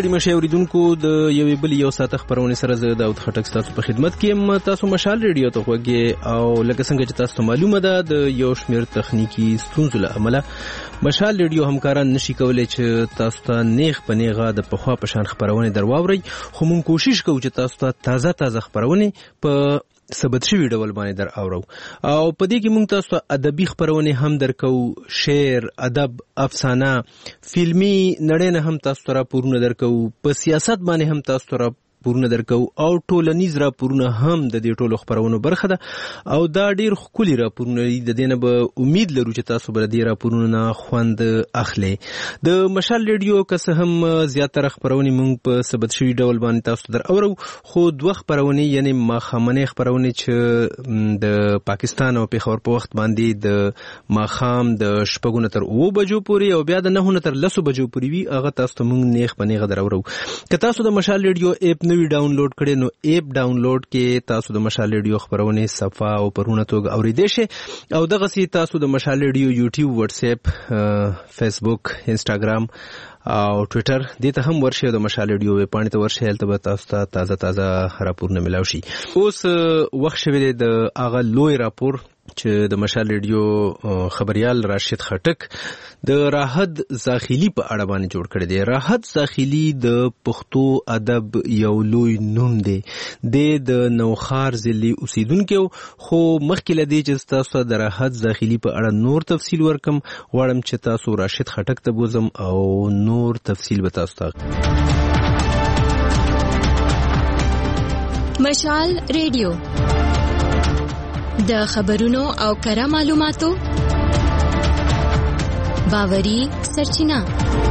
ستړي مشه اوریدونکو د یوې بلې یو ساعته خپرونې سره زه داود خټک ستاسو په خدمت کې یم. تاسو مشال ریډیو ته غوږی او لکه څنګه چې تاسو ته معلومه ده د یو شمېر تخنیکی ستونزو له امله مشال ریډیو همکاران نشي کولای چې تاسو ته نیغ په نیغه د پخوا په شان خپرونې درواوري، خو موږ کوشش کوو چې تاسو ته تازه خپرونې په ثبت شوی ډول باندې در اورو او په دې کې موږ تاسو ته ادبي خپرونې هم درکو، شعر، ادب، افسانه، فلمي نړۍ نه هم تاسو ته راپورونه درکو، په سیاست باندې هم تاسو ته راپورونه درکو او ټولنیز راپورونه هم د دې ټولو خپرونو برخه ده او دا ډیر ښکلي راپورونه دي. د دې نه به امید لرو چې تاسو به د دې راپورونو نه خوند اخلئ. د مشال ریډیو که څه هم زیاتره خپرونې موږ په ثبت شوي ډول باندې تاسو ته در اورو، خو دوه خپرونې یعنې ماښامنۍ خپرونې چې د پاکستان او پېښور په وخت باندې د ماښام د 6 نه تر 9 بجو پورې او بیا د 9 نه تر 10 بجو پورې وي، هغه تاسو ته موږ نیغ په نیغه در اورو. که تاسو د مشال ریډیو اپ نوی ډاونلوډ کړئ نو اپ ډاونلوډ کې تاسو د مشال ریډیو خپرونې صفه او پرونه توګه اوریدئ شئ او دغسې تاسو د مشال ریډیو یوټیوب، واتس اپ، فیسبوک، انسټاګرام او ټویټر دې ته هم ورشئ، د مشال ریډیو ویب پاڼې ته ورشئ، هلته به تاسو ته تازه راپورونه ملاو شي. اوس وخت شوی دی د هغه لوی راپور چې د مشال ریډیو خبریال راشد خټک د راحت زاخیلي په اړه باندې جوړ کړی دی. راحت زاخیلي د پښتو ادب یو لوی نوم دی. د نوخار ضلعي اوسیدونکی، خو مخکې له دې چې تاسو د راحت زاخیلي په اړه نور تفصیل ورکم غواړم چې تاسو راشد خټک ته بوزم او نور تفصیل به تاسو ته. مشال ریډیو د خبرونو او کره معلوماتو باوري سرچینه.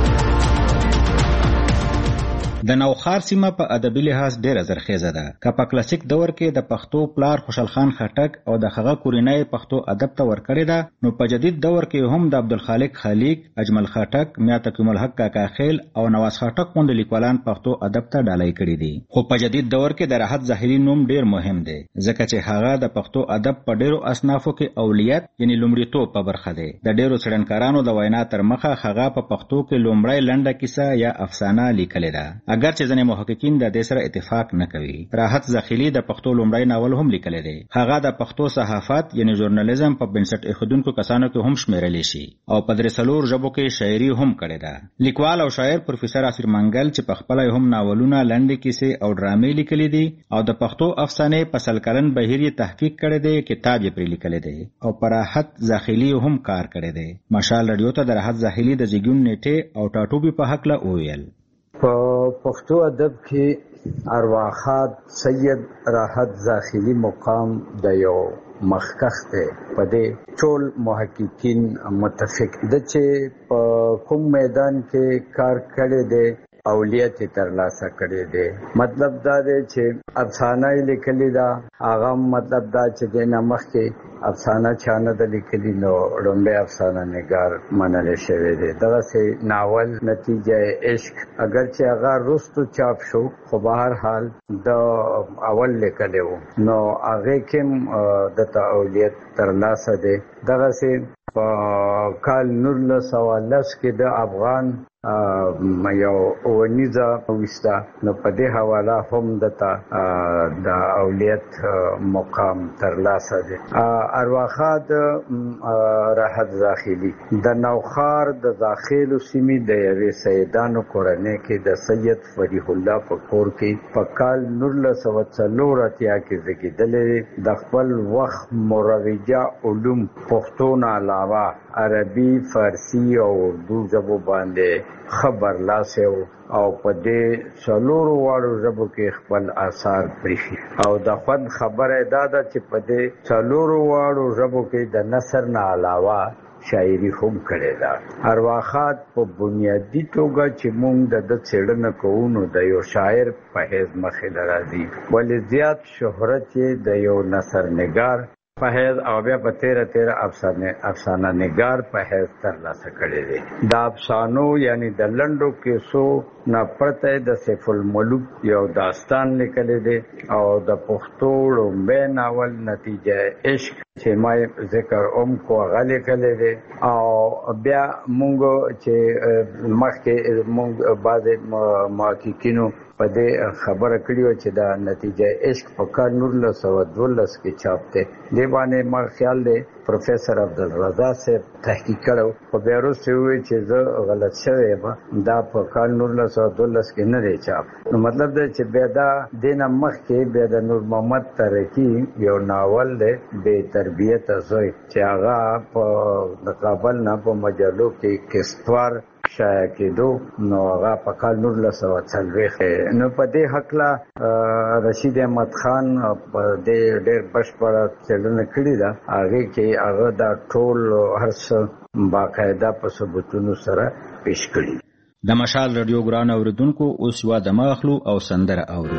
د نوخار سیمه په ادبي لحاظ ډیره زرخیزه ده. که په کلاسیک دور کې د پښتو پلار خوشحال خان خټک او د هغه کورنۍ پښتو ادب ته ورکړې ده، نو په جدید دور کې هم د عبدالخالق خلیق، اجمل خټک، میا تقیم الحق کاکا خیل او نواز خټک غوندې لیکوالان پښتو ادب ته ډالۍ کړي دي. خو په جدید دور کې د راحت زاخیلي نوم ډیر مهم دی ځکه چې هغه د پښتو ادب په ډیرو اصنافو کې اولیت یعنی لومړیتوب په برخه دی. د ډیرو څېړنکارانو د وینا تر مخه هغه په پښتو کې لومړی لنډه کیسه یا افسانه لیکلې ده، اگر چې ځینې محققین د دې سره اتفاق نه کوي. راحت زاخیلي د پښتو لومړی ناول هم لیکلی دی. هغه د پښتو صحافت یعنی ژورنالیزم په بنسټ ایښودونکو کسانو کې هم شمیرلی شي او په 3 ژبو کې شاعري هم کړې ده. لیکوال او شاعر پروفیسر اسیر منګل چې په خپله هم ناولونه، لنډې کیسې او ډرامې لیکلي دي او د پښتو افسانې په 100 کلن بهیر یې تحقیق کړی دی، کتاب یې پرې لیکلی دی او په راحت زاخیلي هم کار کړی دی. مشال ریډیو ته د راحت زاخیلي د زیږون نیټې او ټاټوبي په هکله وویل. په پښتو ادب کې ارواښاد سید راحت زاخیلي مقام د یو مخکښ دی. په دې ټول محققین متفق ده چې په کوم میدان کې کار کړی دی اولیت ترلاسه کړی دی. مطلب دا دی چې افسانه لیکلی ده، هغه مطلب دا چې د مخکې افسانه چا نه ده لیکلي نو لومړی افسانه نګار منلی شوی دی. دغسې ناول نتیجه عشق اگر چې هغه وروستو چاپ شو خو به هر حال د اول لیکلی و نو هغې کې هم دته اولیت ترلاسه دی. دغسې په کال 1910 کې د افغان یو اونیزه وسته نو په دې حواله هم دته د اولیت مقام ترلاسه دی. ارواښاد راحت زاخیلي د نوخار د داخلو سیمې د یوې سیدانو کورنۍ کې د سید فریح الله په کور کې په کال 1984 کې زیږېدلی. د خپل وخت مروجه علوم پښتو نه علاوه عربي، فارسي او اردو ژبو باندې خبر لاسه او په دې 4 ژبو کې خپل آثار پریښي او د خوند خبره دا ده چې په دې 4 ژبو کې د نثر نه علاوه شاعري هم کړې ده. ارواښاد په بنیادي توګه چې موږ د څېړنه کوو نو د یو شاعر په حیث مخې ته راځي، ولې زیات شهرت یې د یو نثر نګار په حیث او بیا په 13 افسانه نګار په حیث ترلاسه کړی دی. د افسانو یعنی د لنډو کیسو نه پرته د سیف الملوک یو داستان لیکلی دی او د پښتو لومړی ناول نتیجه عشق چې ما ذکر کو غلې کړي دي او بیا مونږ چې مخکې مونږ بعضې محققینو په دې خبره کړې وه چې دا نتیجه عشق په کال 1912 کې چاپ دی. دې باندې ما خیال دی پروفیسر عبدالرضا صاحب تحقیق کړو خو بیا وروسته وویل چې زه غلط شوی یم، دا په کال 1912 کې نه دی چاپ. نو مطلب دی چې بیا دا دې نه مخکې بیا د نور محمد ترکی یو ناول دی بې تربیته زوی چې هغه په د کابل نه په مجلو کې کستوار شایع کېدو، نو هغه په کال 1940 نو په دې هکله رشید احمد خان په دې ډېر بشپړه څېړنه کړې ده. هغې کې هغه دا ټول هر څه باقاعده په ثبوتونو سره پیش کړي. د مشال رادیو ګران اوریدونکو اوس یوه دمه اخلو او سندره اورو.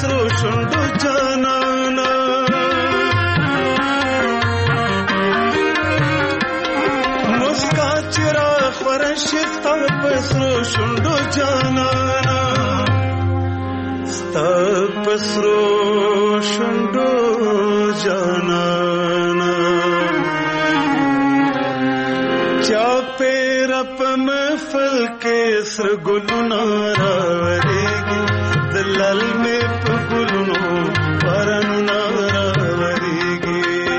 پسرو شونډو جانانا مسکا چراغ ورشي ستا پسرو شونډو جانانا ستا پسرو شونډو جانانا چا پیر په محفل کې سر ګلونه راوړيږي دلال مې په ګلونو پرانونه راوړيږي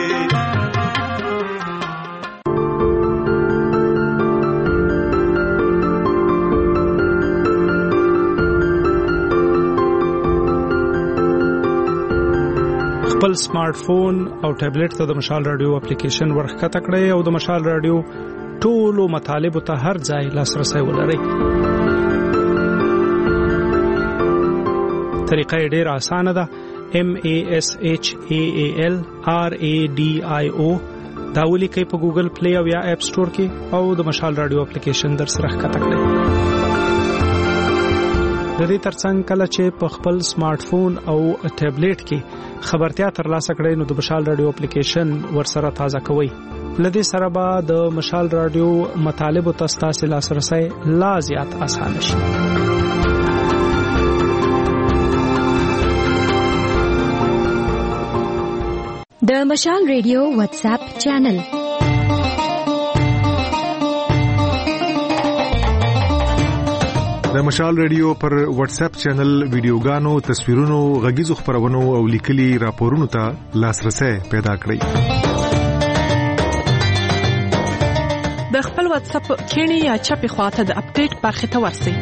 خپل سمارټ فون او ټابلیټ ته د مشال رادیو اپلیکیشن ورخکته کړئ او د مشال رادیو ټولو مطالبه ته هر ځای لاسرسي ولرئ. طریقه ډېره اسانه ده. MASHAALRADIO دا ولیکئ په ګوګل پلی او یا اپ سٹور کې او د مشال رادیو اپلیکیشن در سره ښکته کړئ. د دې ترڅنګ کله چې په خپل سمارټ فون او ټابلیټ کې خبرتیا ترلاسه کړئ نو د مشال رادیو اپلیکیشن ورسره تازه کوئ. لدې سره به د مشال رادیو مطالب او تاسو لاسرسي لا زیات آسان شي. د مشال رادیو واتس اپ چینل د مشال رادیو پر واتس اپ چینل ویډیوګانو، تصویرونو، غږیزو خبرونو او لیکلي راپورونو ته لاسرسي پیدا کړئ. د خپل واتس اپ کینی یا چپی خواته د اپډیټ برخه ته ورسئ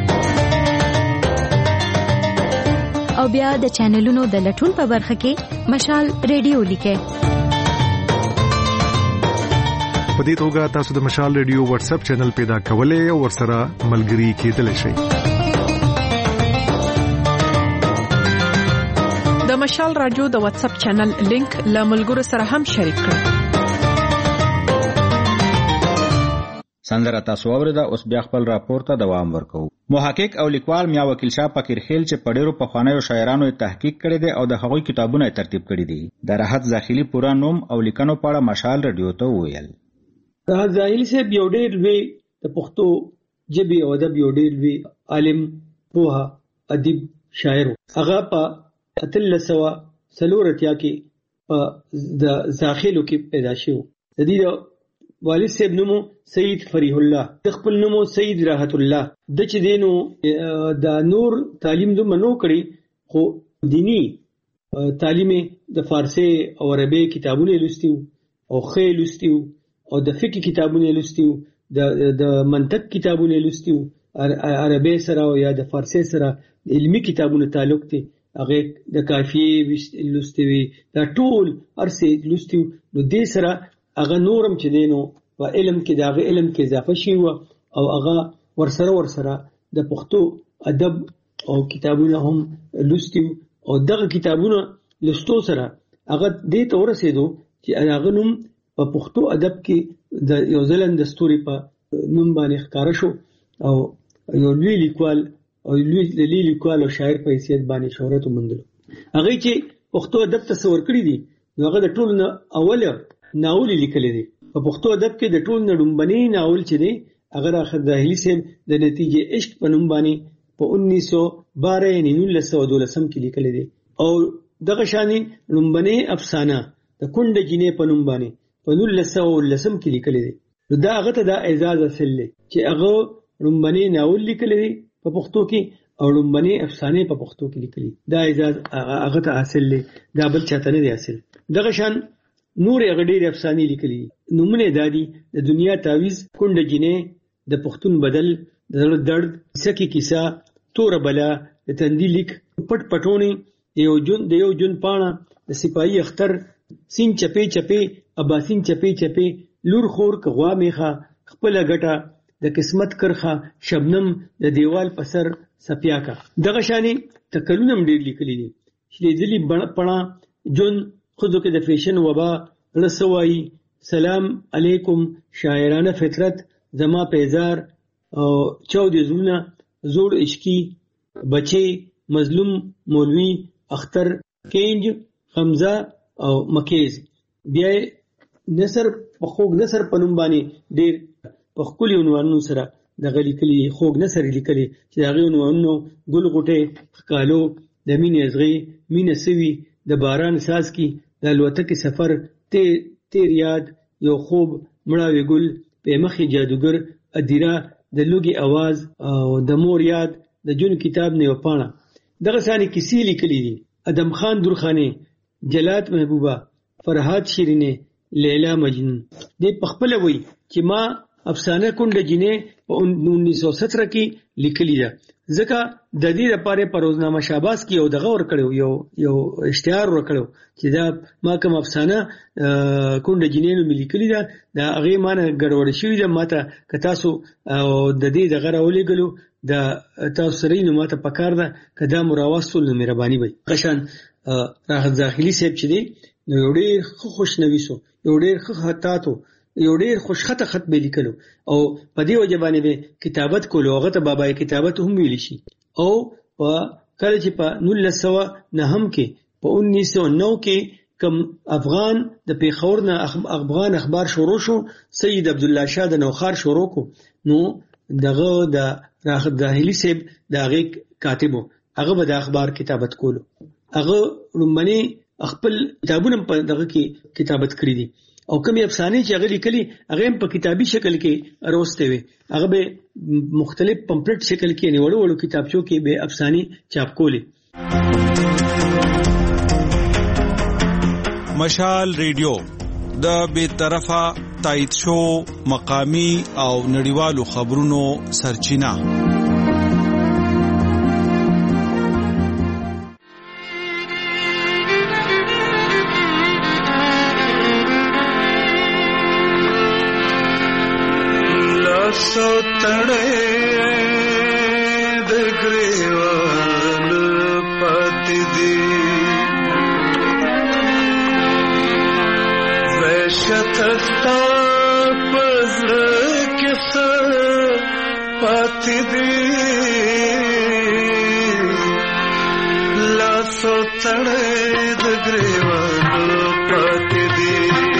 او بیا د چینلونو د لټون په برخه کې مشال رادیو لیکئ. په دې توګه تاسو د مشال رادیو واتس اپ چینل پیدا کولای او ورسره ملګري کېدلی شئ. د مشال رادیو د واتس اپ چینل لینک له ملګرو سره هم شریک کړئ. سندره تاسو اورېده. اوس بیا خپل راپور ته دوام ورکوو. محقق او لیکوال میا وکیل شاه فقیرخیل چې په ډېرو پخوانیو شاعرانو تحقیق کړی دی او د هغوی کتابونه ترتیب کړي دي، د راحت زاخیلي پورا نوم او لیکنو په اړه مشال رادیو ته وویل. راحت زاخیلي صاحب یو ډېر لوی د پښتو ژبې او ادب یو ډېر لوی عالم، پوهه، ادیب، شاعر. هغه په 1340 کې په د زاخیلو کې پیدا شو. د دې والد صاحب نومو سید فریح الله، د خپل نومو سید راحت الله. د چې دینو د نور تعلیم د منو کړي خو دینی تعلیم د فارسی او عربی کتابونه لوستیو او خې لوستیو او د فقہ کتابونه لوستیو، د منطق کتابونه لوستیو، عربی سره او یا د فارسی سره علمی کتابونه تعلق دي. هغه د کافیه لوستوي، دا ټول ارسه لوستیو. نو دې سره هغه نورم چې دینو په علم کې داغه علم کې اضافه شي او هغه ورسره د پښتو ادب او کتابونه هم لوستیو او دغه کتابونه لوستو سره هغه دې ته ورسېدو چې هغه نوم په پښتو ادب کې د یو ځلند دستوري په نوم باندې ښکارا شو او یو لوی لیکوال او لوی لیکوال او شاعر په حیثیت باندې شهرت وموندل. هغه چې پښتو ادب تصور کړی دي نو هغه د ټولو اوله ناول لیکل دي. په پښتو ادب کې د ټول نړمبني ناول چې دی هغه راحت زاخیلي صاحب د نتیجې عشق په نوم باندې په 1912 یعنی 1912 کې لیکل دي او دغه شانې نړمبني افسانه د کونډه جینې په نوم باندې په 1919 کې لیکل دي. دا هغه ته د اعزاز حاصل دی چې هغه نړمبني ناول لیکل دي په پښتو کې او نړمبني افسانه په پښتو کې لیکلي. دا اعزاز هغه ته حاصل دی، دا بل چاته نه دی حاصل. دغه شان نور هغه ډېر افسانې لیکلي نومونه دادي د دنیا تعویز، کونډه جینې، د پښتون بدل، د زړه درد، سکی کیسه، تور بلا، د تندي لیک، پټ پټونی، د یو جون پاڼه، د سپاهي اختر، سین چپې چپې، اباسین چپې چپې، لور خور کغوا میخه، خپل غټه، د قسمت کرخه، شبنم، د دیوال پسر سپیاکا. دغه شانې تکلونم ډېر لیکلي دي. شلیزلی پڼه، جون، خودو کې د فیشن وبا، رسوایی، سلام علیکم، شاعرانه فطرت، زما پیزار او چاودې زړونه، زوړ عشقي، بچي، مظلوم، مولوی، اختر کینج حمزه او مکیز. بیا نصر په خوږ نصر په نوم باندې ډیر په خپل عنوانونو سره د غلیکلی خوږ نصر لیکلي چې هغه عنوانونو ګل غټه خکالو د مینې ازغي مینه سوي د باران ساز کی د الوتکې سفر تیر یاد یو خوب مړاوي ګل په مخې جادوګر ادیره د لوګي आवाज او د مور یاد د جون کتاب نه یو پاڼه. دغه ثاني کیسې لیکلي دي ادم خان درخانه جلات محبوبه فرحات شیرینه لیلا مجنون. دې پخپل وای چې ما افسانه کونډه جنې په 1917 کې لیکلي ده ځکه د دې لپاره په روزنامه شاباس کې یو دغه ور کړو یو اشتهار ور کړو چې دا ما کوم افسانه کونډه جنې نو لیکلي ده دا هغه معنی ګډوډ شوی ده ماته که تاسو د دې دغه راولېګلو د تاسو سره نو ماته پکار ده کدا مراوستل مهرباني وي. قشان راحت داخلي صاحب چې دی نو یو ډېر خوشنويسو یو ډېر خطاتو یو ډېر خوشخطه خط به لیکلو او په دې وجه باندې به کتابت کولو هغه ته بابای کتابت هم ویل شي. او په کله چې په 1909 کې په 1909 کې کوم افغان د پیښور نه افغان اخبار شروع شو سید عبد الله شاه د نوخار شروع کو نو دغه د راحت داخلي صاحب دغه کاتبو هغه به د اخبار کتابت کولو هغه رومني خپل کتابونه په دغه کې کتابت کړی دي او کومې افسانې چې هغه لیکلي هغه په کتابي شکل کې اروسته وي هغه به مختلف پمفلټ شکل کې نیولو وړو کتابچو کې به افسانې چاپ کولې. مشال ریډیو د بے طرفه تایید شو مقامی او نړیوالو خبرونو سرچینه. تړې د ګریوان پاتې دي وحشت ستا پزړه کې څه پاتې دي لاسو تړې د ګریوان پاتې دي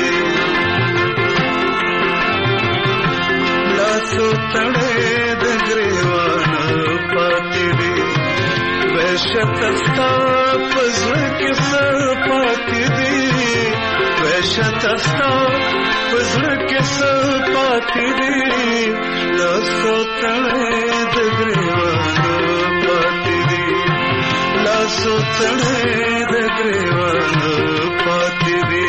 لاسو تړې د ګریوان پاتې دي وحشت ستا پزړه کې څه پاتې دي وحشت ستا پزړه کې څه پاتې دي لاسو تړې د ګریوان پاتې دي لاسو تړې د ګریوان پاتې دي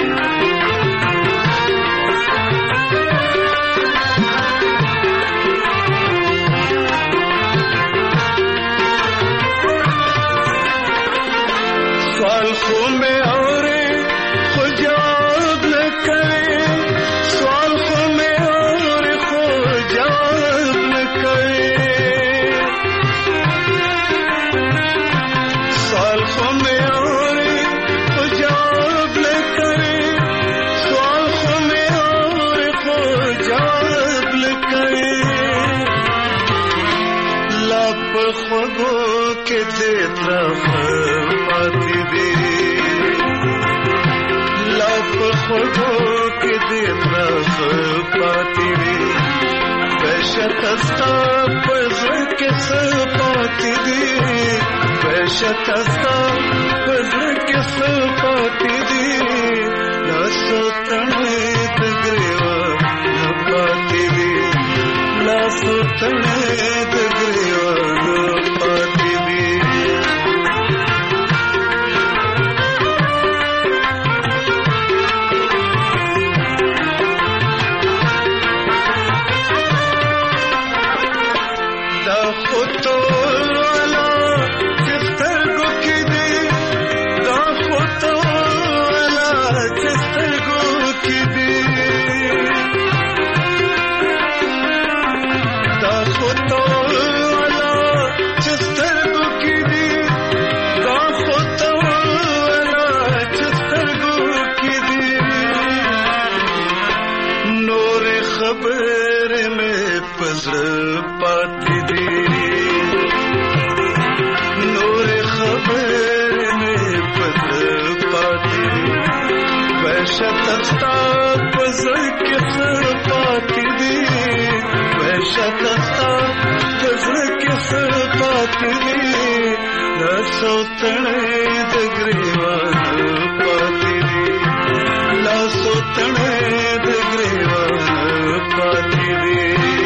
سوال خو میں اورے خو جواب نہ کرے سوال خو میں اورے خو جواب نہ کرے سوال خو میں اورے خو جواب نہ کرے سوال خو میں اورے خو جواب نہ کرے لاپ خوگو کے دیتا پاتی دی لاپ خوگو کے دیتا پاتی دی وحشت استا پزر کے سر پاتی دی وحشت استا پزر کے سر پاتی دی لاسو تنے دگریوان پاتی دی لاسو تنے دگریوان پاتی دی پاتی دی نور خبر وحشت پزړ کې سر پاتې دي وحشت پزړ کې سر پاتې دي دا سوتنې د ګریوان پاتې دي لا سوتنې د ګریوان پاتې دي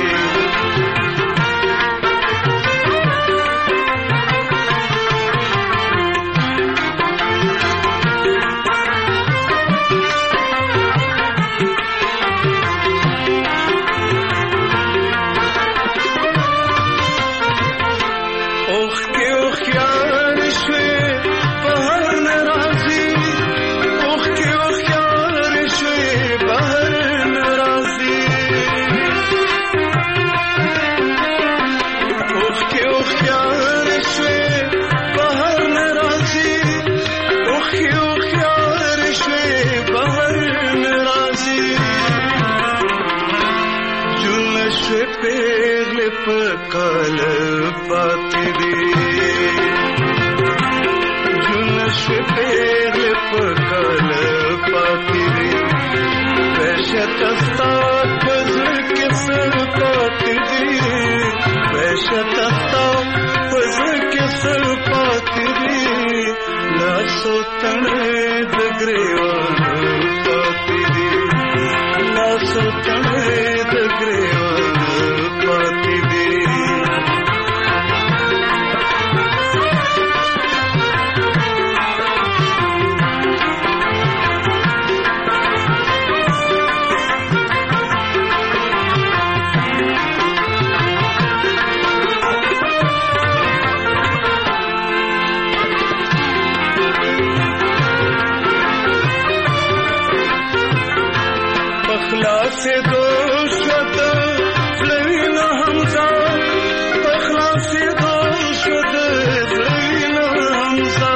कल पाती दे जुलश पेल कल पाती दे वैशतस्ता पजर किस पाती दे वैशतस्ता पजर किस पाती दे लासो तने दगरेवान पाती दे लासो तने दगरेवान पाती दे से दो शत फ्लवीन हमजा पखला से दो शत फ्लवीन हमजा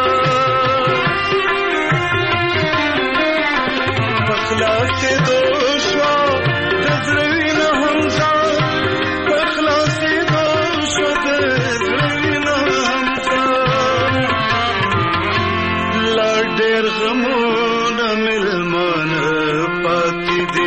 पखला से दो शत फ्लवीन हमजा पखला से दो शत फ्लवीन हमजा लाडेर गमोन मिलमान पाती दे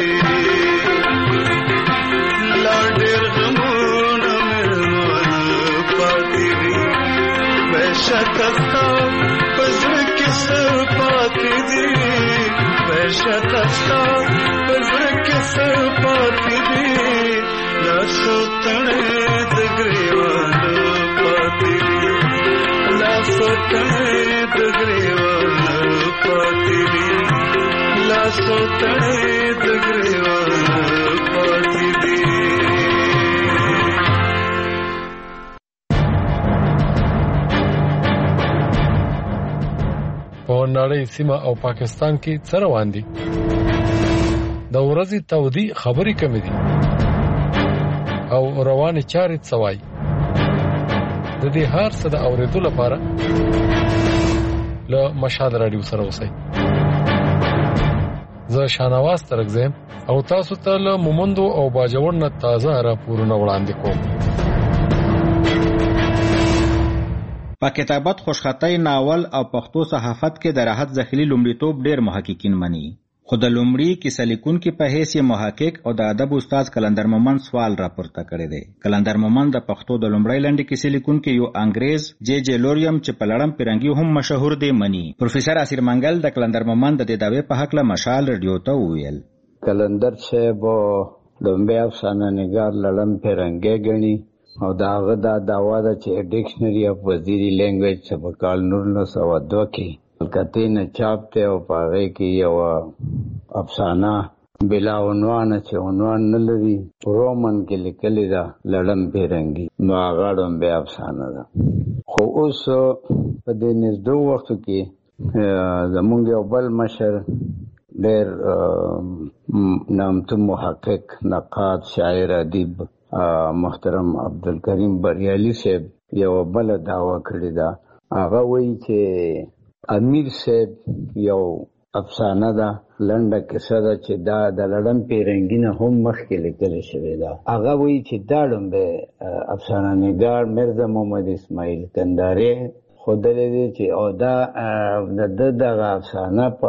वैशतस्ता पजर किस पाती दी वैशतस्ता पजर किस पाती दी लासो तने दगरेवान पाती दी लासो तने दगरेवान पाती दी लासो तने दगरेवान पाती दी په نړۍ سیمه او پاکستان کې څه روان دي د ورځې تودي خبرې کمې دي او روانې چارې څوای د دې هر څه د اورېدو لپاره له مشال رادیو سره اوسئ زه شانواز ترګزم او تاسو ته له مومندو او باجوړ نه تازه راپورونه وړاندې کوم په کتابت خوشخطۍ ناول او پښتو صحافت کې د راحت زخیلی لومړیتوب ډېر محققین مني خو د لومړي کیسه لیکونکي په حیث محقق او د ادب استاد کلندر مومند سوال راپورته کړی دی کلندر مومند د پښتو د لومړۍ لنډې کیسې لیکونکي یو انګریز جے جے لوریم چې په لړم پیرنګي هم مشهور دی مني پروفیسور اسیر منګل د کلندر مومند د دعوی په حق له مشال رادیو ته وویل کلندر صاحب لومبه افسانه نگار لړم پیرنګي غني او داغه دا داوا ده چې ډکشنری اف وزیری لینګویج څخه په کال 1902 کې کلکته نه چاپ ته او پاره کې یو افسانه بلا عنوان چې عنوان نه لري رومن کې لیکل دا لړم پیرنګي نو هغه لومبه افسانه ده خو اوس په دې نږدې وخت کې زمونږ یو بل مشر ډېر نامتو محقق نقاد شاعر ادیب محترم عبدالکریم بریالی صاحب یو بل دعوا کړی دا هغه وایي چې امیر صاحب یو افسانه ده لنډه کیسه ده چې دا د لړم پیرنګي نه هم مخکې لیکل شوې ده هغه وایي چې دا لومبه افسانه نګار مرزا محمد اسماعیل کندهاري خودلې دي چې او دا د افسانه په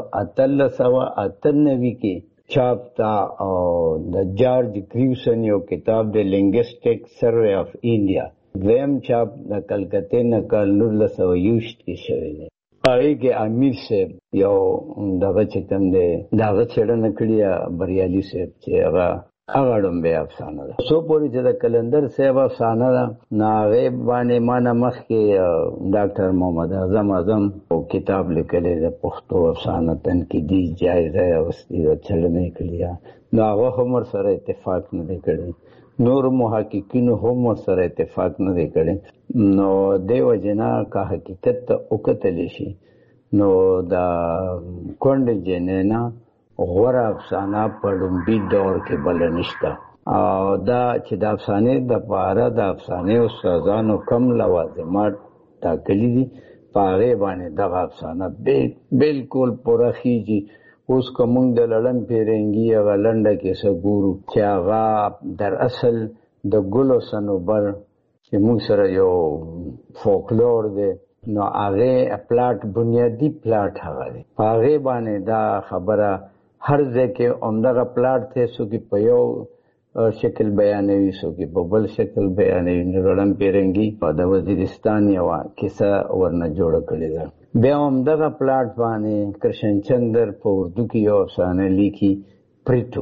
1898 کې چاپ تا او د جارج کریوسن یو کتاب د لینګویسټک سروے اف انډیا دویم چاپ د کلکته نه کال 1920 کې شوی دی. هغه کې امیر صاحب یو دغه چې کوم دی دغه څېړنه کړې بریالي صاحب چې هغه ډومبه افسانه ده. سو پوری چې د کلندر صاحب افسانه ده ناغه باندې مانه مخ کې ډاکټر محمد اعظم او کتاب لیکلی د پښتو افسانه تنقیدی جایزه واستي د څېړنې کړې نو هغه هم سره اتفاق نه کړی، نور محققین هم سره اتفاق نه کړی. نو دیو جنا کا حقیقت وکتل شي نو دا کونډ جنینا غوره افسانه په لومبي دور کې بل نشته. او دا چې د افسانې د پاره د افسانې استادانو کم لوازمات ټاکلي دي په هغې باندې دغه افسانه بالکل پوره خیږي. اوس که موږ د لړم پیرنګي هغه لنډه کیسه ګورو چې هغه در اصل د ګلو صنوبر چې موږ سره یو فولکلور دی نو هغې پلاټ بنیادي پلاټ هغه دی په هغې باندې دا خبره هر ځای کې همدغه پلاټ دی څوک په یو شکل بیانوي څوک په بل شکل بیانوي. نو لړم پیرنګي د وزیرستان یوه کیسه ورنه جوړه کړې ده. بیا همدغه پلاټ باندې کرشن چندر په اردو کې یو افسانه لیکي پریتو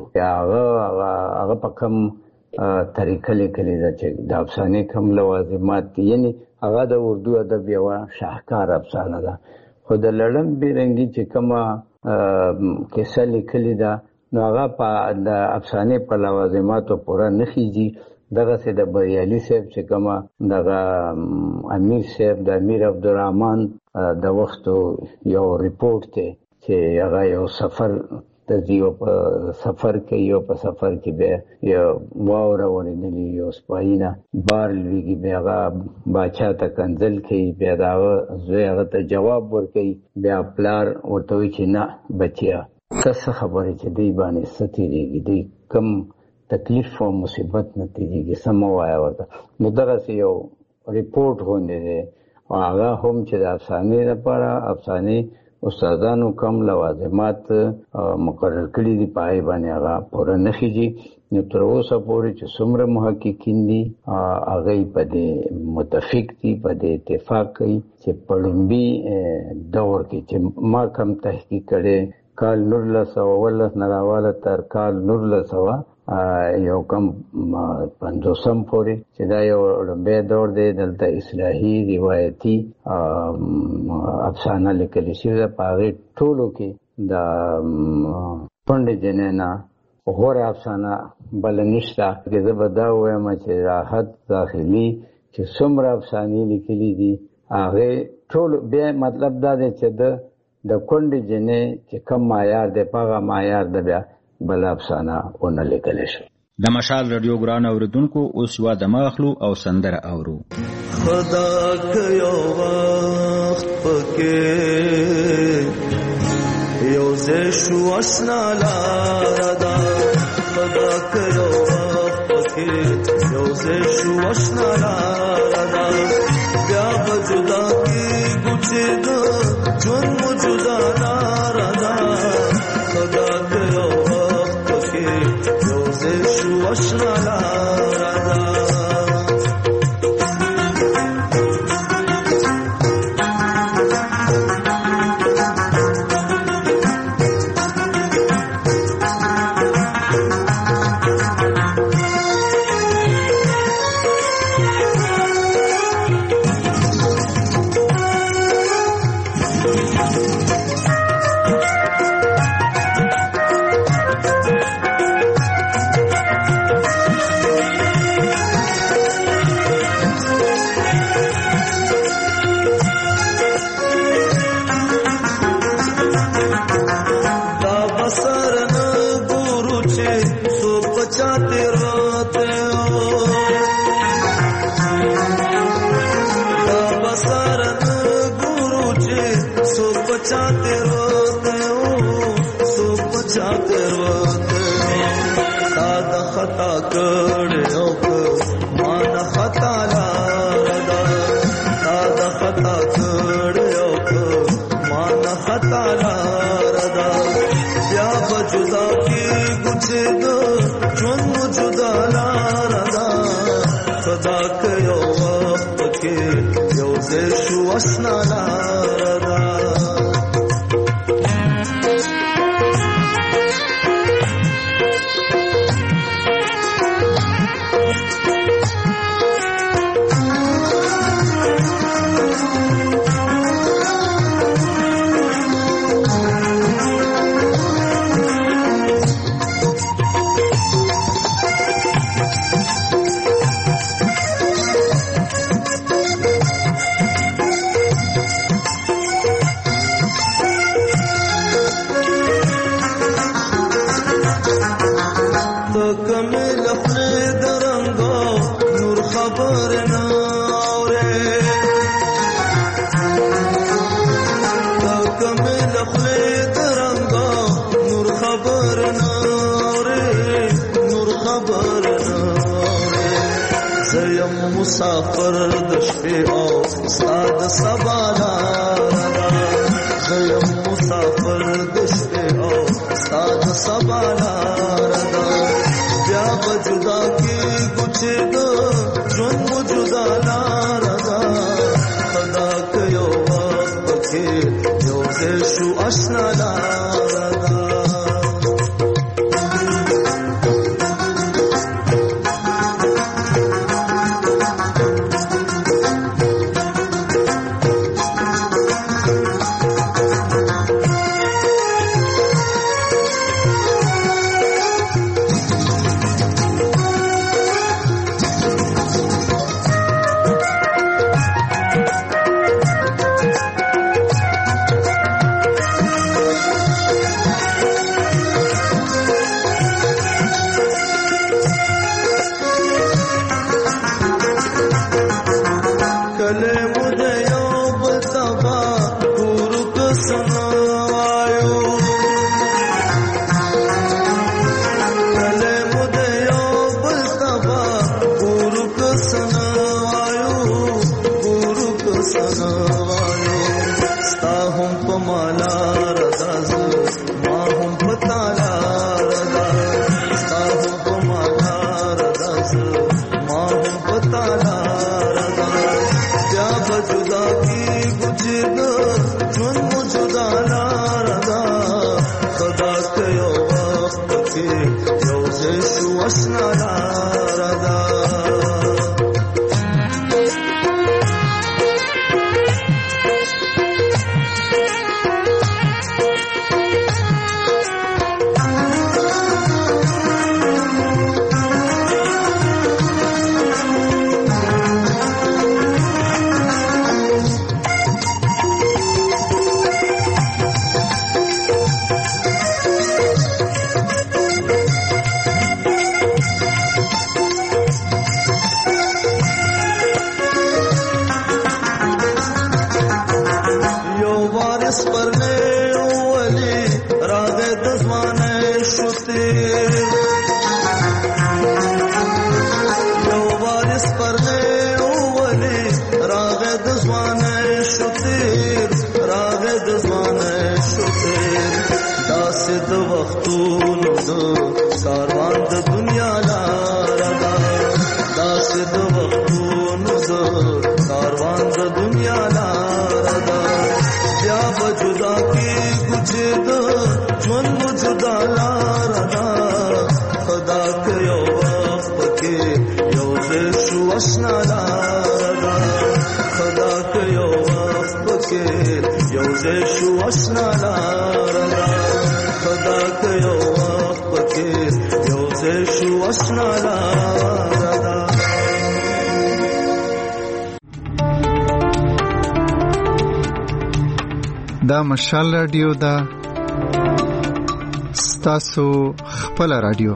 هغه په کم طریقه لیکلې ده چې د افسانې کم لوازمات دي، یعنی هغه د اردو ادب یوه شاهکار افسانه ده. خو د لړم پیرنګي چې کومه کیسه لیکلې ده نو هغه په د افسانې په لوازماتو پوره نه خیږي. دغسې د بریالي صاحب چې کومه دغه امیر صاحب د امیر عبدالرحمن د وختو یو ریپورټ دی چې هغه یو سفر ته ځي او په سفر کوي او په سفر کې بیا یو واوره ورېدلې یو سپایي نه بار لوېږي بیا هغه باچا ته کنځل کوي بیا د هغه زوی هغه ته جواب ورکوي بیا پلار ورته وایي چې نه بچیا ته څه خبرې چې دوی باندې څه تېرېږي دوی کم تکلیف او مصیبت نه تېرېږي څه مه وایه ورته. نو دغسې یو ریپورټ غوندې دی او هغه هم چې د افسانې لپاره افسانې استادانو کم لوازمات مقرر کړي دي په هغې باندې هغه پوره نه خیږي. نو تر اوسه پورې چې څومره محققین دي هغوی په دې متفق دي په دې اتفاق کوي چې په لومبي دور کې چې ما کم تحقیق کړی کال 1919 نه راواله تر کال 1900 یو کم 50 پورې چې دا یو لومبی دور دی. دلته اصلاحي روایتي افسانه لیکل شوې ده په هغې ټولو کې د پنډ جنینا غوره افسانه بله نشته. که زه به دا ووایم چې راحت داخلي چې څومره افسانې لیکلي دي هغې ټولو بیا مطلب دا دی چې د کونډې جنې چې کم معیار دی په هغه معیار د بیا بل افسانه ونه لیکلی شو. د مشال رادیو ګران اوریدونکو اوس یوه دمه اخلو او سندره اورو. خدا که یو وخت پکې یو ځای شو اشنا لاره ده خدا که یو وخت پکې یو ځای شو اشنا لاره ده بیا به جدا کېږو چې د ژوند مو جدا لاره ده خدا که یو وخت پکې یو ځای شو اشنا لاره ده. خطا خدا که یو وخت کې یو ځای شو اشنا لاره ده مسافر د شپې او استاد سبا لاره زم مسافر د شپې او استاد سبا لاره بیا بجدا کی گچه دو جون موجودا لاره خدا که یو وخت کې یو ځای شو اشنا لاره دا مشال رادیو دا ستاسو خپل رادیو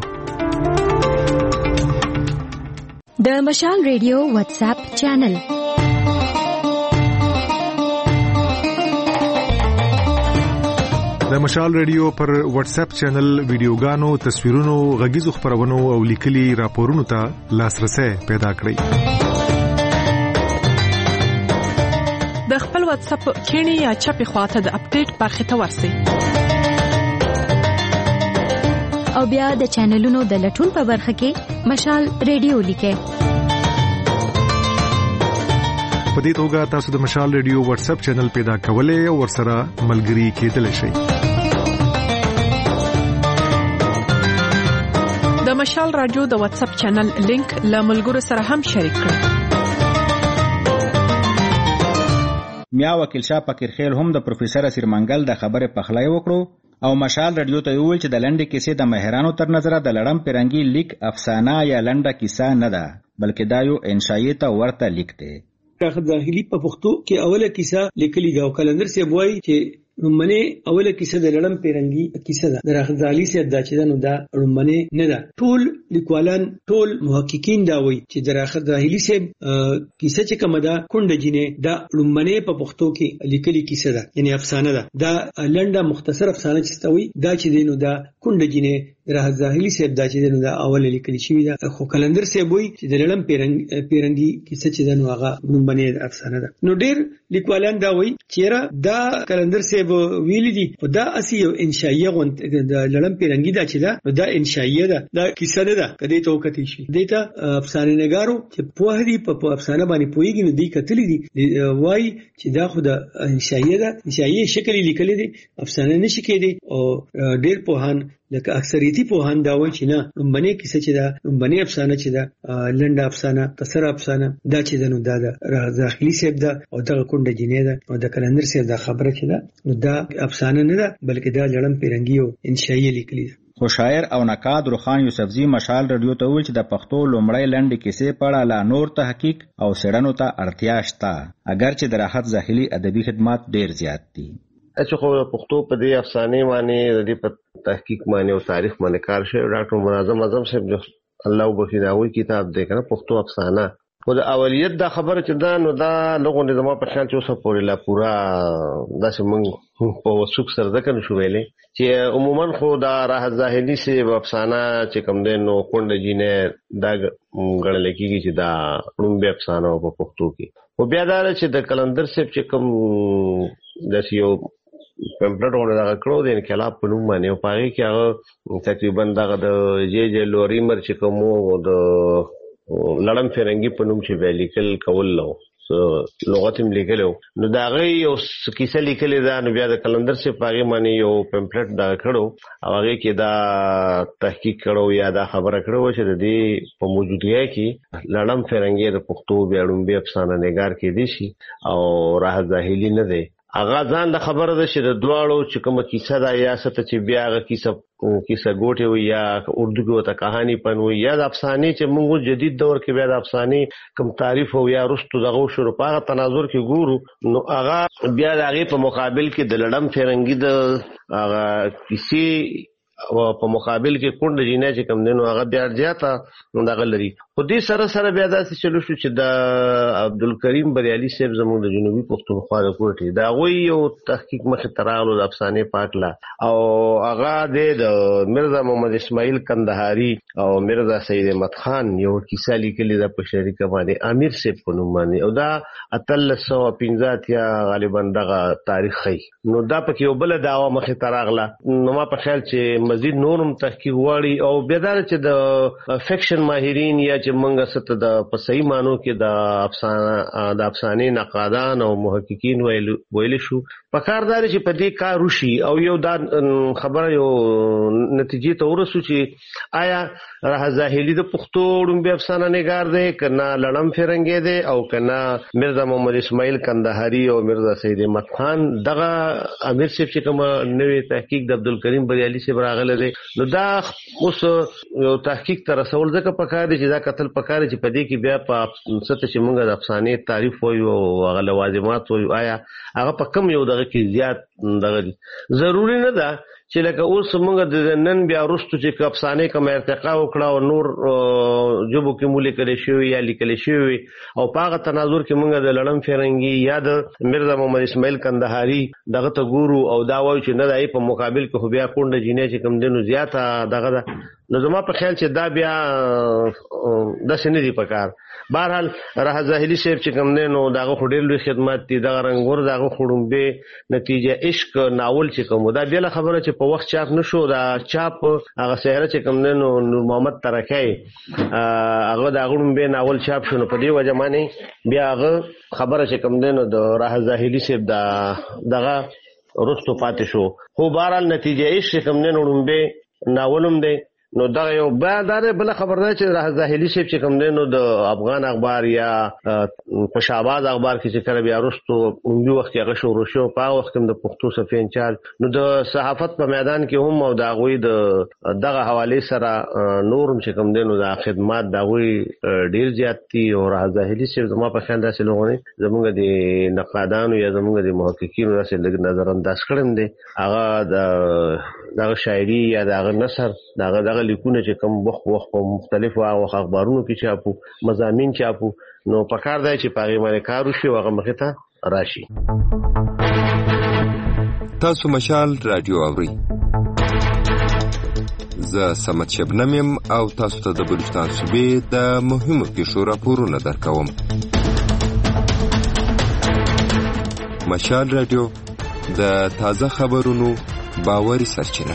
د مشال رادیو واتس اپ چینل د مشال رادیو پر واتس اپ چینل ویډیوګانو تصویرونو غږیزو خبرونو او لیکلي راپورونو ته لاسرسي پیدا کړئ د خپل واتس اپ کینی یا چپی خواته د اپډیټ برخه ته ورسئ او بیا د چینلونو د لټون په برخه کې مشال رادیو لیکئ په دې توګه تاسو د مشال ریډیو واتس اپ چینل پیدا کولای او ورسره ملګري کېدلی شئ. د مشال رادیو د واتس اپ چینل لینک له ملګرو سره هم شریک کړئ. میا وکیل شاه فقیرخیل هم د پروفیسور اسیر منګل د خبره پخلای وکړو او مشال رادیو ته ویل چې د لنډې کیسې د ماهرانو تر نظر د لړم پیرنګي لیک افسانه یا لنډه کیسه نه ده بلکې دا یو انشائي ته ورته لیک دی. راغ ظاهری په پښتو کې اوله کیسه لیکلې ده او کلندر سی وایي چې رومنه اوله کیسه د لړم پیرنګي کیسه ده. د راغزالي سي د چې نو دا رومنه نه ده. ټول لیکوالان ټول محققین دا وایي چې د راغزالي سي کیسه چې کومه ده کونډه جینې دا رومنه په پښتو کې لیکلې کیسه ده یعنی افسانه ده. دا لنډه مختصر افسانه چې ستوي دا چې دینو دا کونډه جینې راغزالي سي دا چې دینو دا اوله لیکلې شوی ده. خو کلندر سی وایي چې د لړم پیرنګي کیسه چې دنو هغه رومنه افسانه ده. نو ډیر لیکوالان دا وایي چې دا کلندر سی ویل دي خدا اسی یو انشائیه غونډ د لړم پیرنګي دا چې دا انشائیه ده دا کیسه ده کدی ته وکتی شي دیتا افسانه نګارو چې په هدي په افسانه باندې پویږي نو دی کتلی دي وای چې دا خدا انشائیه ده انشائیه شکل لیکل دي افسانه نشي کېدي او ډیر پوهان لکه اکثریتی پوهان دا وایي چې نه رومبنه کیسه چې دا رومبنه افسانه چې دا لنډه افسانه قصر افسانه دا چې دنو دا داخلي سیب دا او دا کونډه جینې دا او د کلندر سیب دا خبره چې دا نو دا افسانه نه ده بلکې دا لړم پیرنګي او انشائیه لیکلي ده. خو شاعر او نقاد روخان یوسفزي مشال رادیو ته ویل چې د پښتو لومړی لنډې کیسې په اړه لا نور تحقیق او څېړنو ته اړتیا شته اگر چې د راحت ظاهري ادبي خدمات ډیر زیات دي. چې خو پښتو په دې افسانې باندې د دې په تحقیق باندې او تاریخ باندې کار شوی ډاکټر مناظم اعظم صاحب جو الله وبخښي کتاب دی کنه پښتو افسانه خو د اولیت دا خبره چې دا نو دا لغون د ما په خیال چې اوسه پورې لا پورا داسې موږ په وسوک سره ځکه نشو ویلې چې عموما خو دا راحت ظاهري سي افسانه چې کوم دی نو کونډه جینې دا غړل کېږي چې دا لومبه افسانه په پښتو کې او بیا دا چې د کلندر صاحب چې کوم د یو پمپلټ ورته دا کړو د انقلاب په نوم باندې او پاره کې هغه تقریبا دغه د جې لوریمر چې کومو د لړم فرنګي په نوم چې ویلیکل کول لو لغت هم لیکلو نو دا غي یو کیسه لیکلې ده نو بیا د کلندر سے پاغي باندې یو پمپلټ دا کړو او هغه کې دا تحقیق کړو یا دا خبره کړو چې د دې په موجودګۍ کې لړم فرنګي د پښتو بیا لومبي افسانه نگار کې دي شي او راحت ظاهري نه ده اغه ځان د خبره ده چې د دواړو چې کومه کیسه ده یا ست چې بیا هغه کیسه ګوټه وي یا اردو کې وته کہانی پنوي یا د افسانې چې موږ جدید دور کې بیا د افسانې کوم تعریف او یا رستو دغه شروع په تناظر کې ګورو نو هغه بیا د هغه په مقابل کې د لړم فرنګي د هغه کیسې او په مقابل کې کونډه جینې چې کوم دینو هغه بیا زیاته نو دغه لري خو دې سره بیا داسې چلو شو چې د عبدالکریم بریالي صاحب زموږ د جنوبي پښتونخوا د کوټې دا غوي یو تحقیق مخه ترالو د افسانې پاکلا او هغه د مرزا محمد اسماعیل کندهاري او مرزا سید احمد خان یو کیسه لیکلې ده په شریکه باندې امیر صاحب په نوم باندې او دا 1315 یا غالبا دغه تاریخ خي نو دا پکې یو بل داوا مخه تراغله نو ما په خیال چې مزید نورم تحقیق واړي او بیا دا چې د فکشن ماهرین یا چې منګه ست د په صحیح مانو کې د افسانې نقادان او محققین ویل شو په کاردار چې په دې کار وشي او یو دا خبره یو نتیجې ته ورسو چې آیا راحت ظاهري د پښتو لومبي افسانه نگار دی کنا لړم فرنګي دی او کنا مرزا محمد اسماعیل کندهاري او مرزا سید احمد خان دغه امیر صاحب چې کوم نوې تحقیق د عبدالکریم بریالي صاحب راغله دی نو دا اوس یو تحقیق تر رسول ځکه پکاره دي چې دا قتل پکاره چې په دې کې بیا په ست چې موږ د افسانې تعریف وایو او هغه لوازمات وایو آیا هغه په کم یو دغه کې زیات دغه ضروری نه ده چې لکه اوس موږ د نن بیا وروسته چې افسانې کوم ارتقا وکړه او نور جبو کې مولې کړي شوی یا لیکل شوی او پاغه تناظر کې موږ د لړم فرنګي یا د مرزا محمد اسماعیل کندهاري دغه ته ګورو او دا وایي چې نه دای په مقابل کې خو بیا کونډه جینې چې کوم دینو زیاته دغه نو زما په خیال چې دا بیا د سن دي پکار. بهرحال راحت زاهدي صاحب چې کوم نه نو داغه خډیر لوی خدمات دي دغه رنگور داغه خړومبه نتیجه عشق ناول چې کوم دا بیا خبره چې په وخت چاپ نشو دا چاپ هغه سهره چې کوم نه نو نور محمد ترکای هغه داغه خړومبه ناول چاپ شونه په دی وجه باندې بیا هغه خبره چې کوم نه نو د راحت زاهدي صاحب دغه رستو پاتې شو. خو بهرحال نتیجه عشق کوم نه خړومبه ناولم دی. نو دا یو بل خبر ده چې راحت زاهدي صاحب چې کوم دی نو د افغان اخبار یا پشاواز اخبار کې چې کله بیا وروستو اونجو وخت هغه شروع شو په وخت کې د پښتو صفحې انچارج نو د صحافت په میدان کې هم او دا غوي دغه حواله سره نورم چې کوم دی نو د خدمات دا غوي ډیر زیات دي. او راحت زاهدي صاحب زما په خیال داسې لغونه زموږ د نقادانو یا زموږ د محققینو داسې لږ نظر انداز کړم دي. هغه دغه شاعري یا دغه نثر دغه لیکونه چې کوم وخت په مختلفو اخبارونو کې چاپو مضامین چاپو نو پکار دی چې پاره باندې کار وشي هغه مخه ته راشي. تاسو مشال رادیو اوري زه سمت شبنم يم او تاسو ته د بلوچستان صوبې د مهمو پیښو راپورونه درکوم. مشال رادیو د تازه خبرونو باوري سرچینه.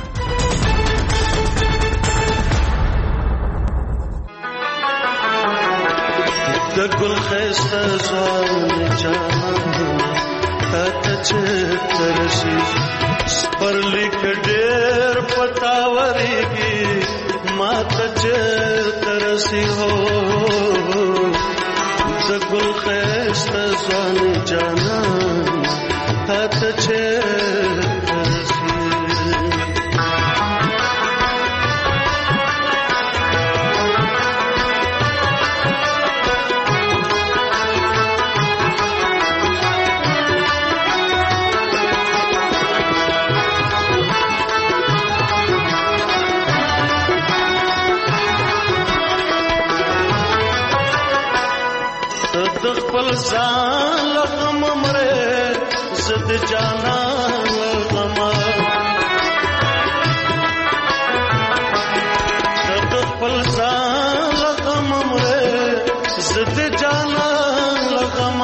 د ګل خسته ځوان جهان ته چې ترشي پر لیک ډېر پتاوريږي ما ته چې ترسي هو د ګل خسته ځوان جهان ته چې خپل ځان لغم مره زد جانا لغم خپل ځان لغم مره زد جانا لغم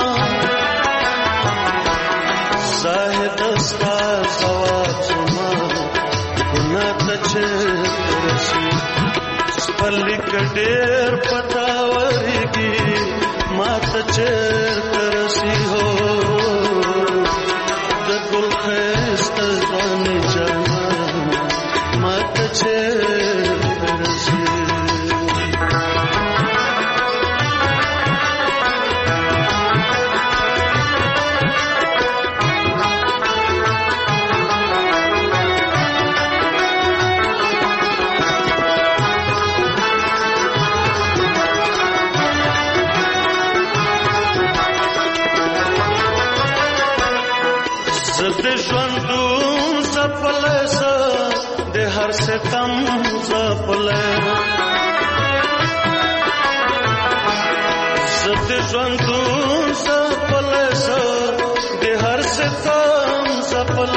زاهد استا زواب زما ګنا ته ترسي سپل کډیر پتاوريږي ما ته چې ترسي هو د ګل خسته ځوان جهان ما ته چې ترسي. ژوندون زپلس د هر ستم زپل زت ژوندون زپلس د هر ستم زپل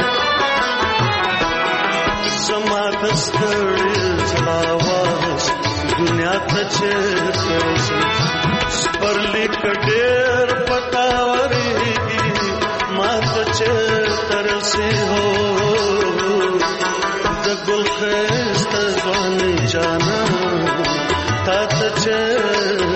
زما دستړ ځلاواز دنیا ته چې ترسي پر لیک ډېر پتاوريږي ما ته چې ترسي هو د ګل خسته ځوان جانا تا ته چې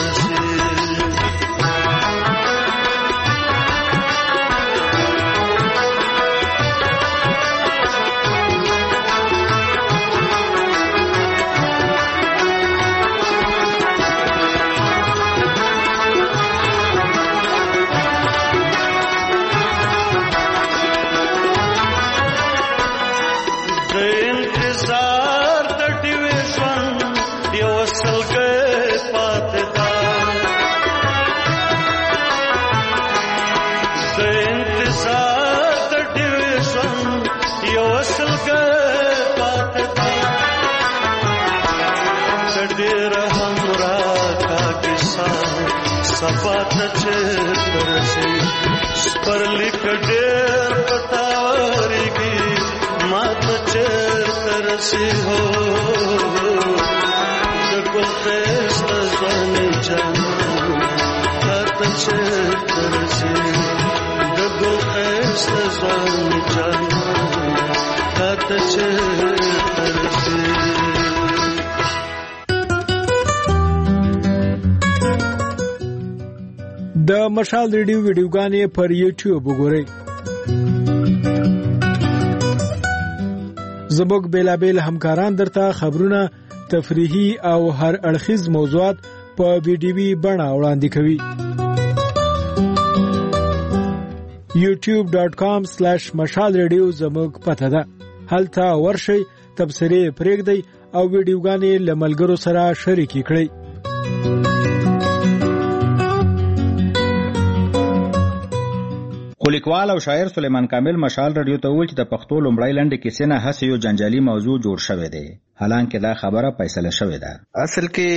सपात पर लिख ढेर पतावरी की مات چرترسی ہو دگل خیست زوانی جانا خات چرترسی دگل خیست زوانی جانا خات چرترسی. د مشال ریډیو ویډیوګانې پر یوټیوب وګورئ. زموږ بیلابیل همکاران درته خبرونه، تفریحي او هر اړخیز موضوعات په ویډیوي بڼه وړاندې کوي. youtube.com/mashalradio زموږ پته ده. هلته ورشئ، تبصرې پرېږدئ او ویډیوګانې له ملګرو سره شریکې کړئ. خو لیکوال او شاعر سلیمان کامل مشال رادیو ته وویل چې د پښتو لومړی لنډې کیسې نه هسې یو جنجالي موضوع جوړ شوی دی، حالانکه دا خبره فیصله شوې ده. اصل کې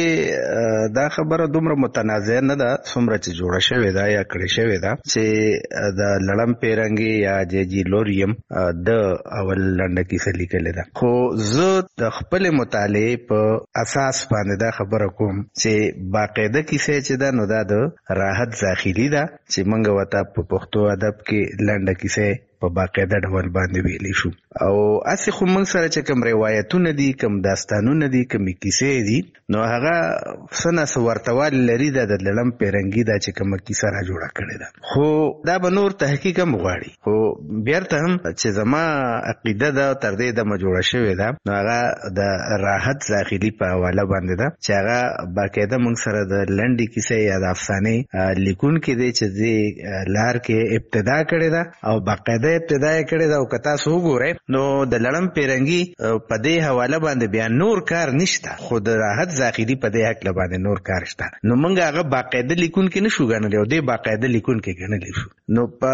دا خبره دومره متنازع نه ده څومره چې جوړه شوې ده یا کړې شوې ده چې د لړم پیرنګي یا جیجی لوریم د اول لنډه کیسه لیکلې ده. خو زه د خپل مطالعې په اساس باندې دا خبره کوم چې باقاعده کیسه چې ده نو دا د راحت داخلي ده چې موږ ورته په پښتو ادب کې لنډه کیسه په باقاعده ډول باندې ویلې شو. او اسی خو موږ سره چې کوم روایتونه دي، کوم داستانونه دي، کوم کیسې دي، نو هغه سنه ورتوال لري د لړم پیرنګي دا چې کوم کیسه را جوړه کړې ده. خو دا به نور تحقیق هم غواړي. خو بیرته هم چې زما عقیده ده تر دې د مجوړه شوې ده نو هغه د راحت داخلي په حواله باندې ده چې هغه باقاعده موږ سره د لنډي کیسې یا د افسانې لیکون کې دی چې د لار کې ابتدا کړې ده او باقاعده ابتدا کړې ده. او کتا سو ګورې نو د لړم پیرنګي په دې حواله باندې بیا نور کار نشته، خو د راحت داخلي په دې حق باندې نور کار شته. نو موږ هغه باقاعده لیکون کې نشو غنلې او دې باقاعده لیکون کې غنلې شو. نو په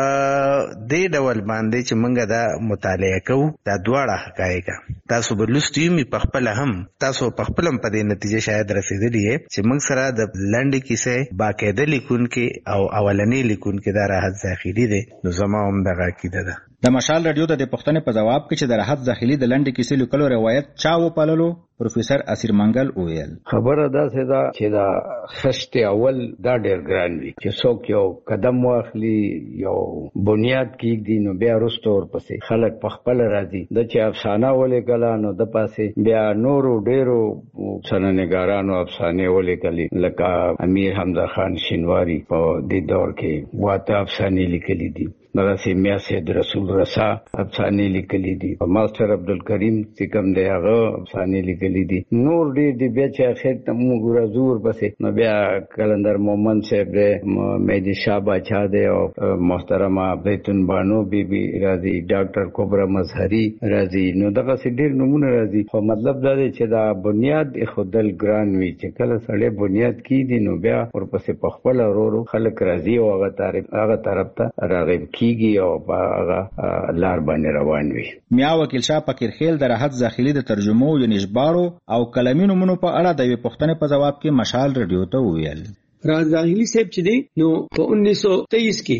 دې ډول باندې چې موږ دا مطالعه کوو دا دواړه حقایق تاسو به لوستئ په خپل هم تاسو په خپل په دې نتیجه شاید رسیدلی چې موږ سره د لنډې کیسې باقاعده لیکون کې او اولنې لیکون کې دا راحت داخلي دی. نو زما هم دغه عقیده ده. د مشال رادیو د پښتنې په جواب کې چې د راحت داخلي د لنډې کیسې لیکلو روایت چا وپاللو، پروفیسر اسیر منګل وویل خبره دا ده چې دا خشت اول دا ډېر ګران وي چې څوک یو قدم واخلي یو بنیاد کېږدي نو بیا وروسته ورپسې خلک په خپله راځي. د چې افسانه ولیکله نو د پاسې بیا نورو ډېرو افسانه‌نګارانو افسانې ولیکلې لکه امیر حمزه خان شینواري په دې دور کې واته افسانې لیکلې دي. دغسې میا سید رسول رسا افسانې لیکلې دي. ماسټر عبدالکریم چې کوم دی هغه افسانې لیکلې دي. نور ډېر دي. بیا چې اخر ته موږ راځو ورپسې نو بیا کلندر مومن صاحب دی، مهدي شاه باچا دی او محترمه بیتون بانو بیبي راځي، ډاکټر کبرا مظهري راځي. نو دغسې ډېر نومونه راځي. خو مطلب دا دی چې دا بنیاد ایښودل ګران وي چې کله سړی بنیاد کېږدي نو بیا ورپسې په خپله ورو ورو خلک راځي او هغه طرف ته راغب کیږي او هغه لار باندې روان وي. میا وکیل شاه فقیرخیل د راحت داخلي د ترجمو یعنی ژباړو او کلمي نومونو په اړه د یوې پوښتنې په جواب کې مشال رادیو ته وویل راحت داخلي صاحب چې دی نو په 1923 کې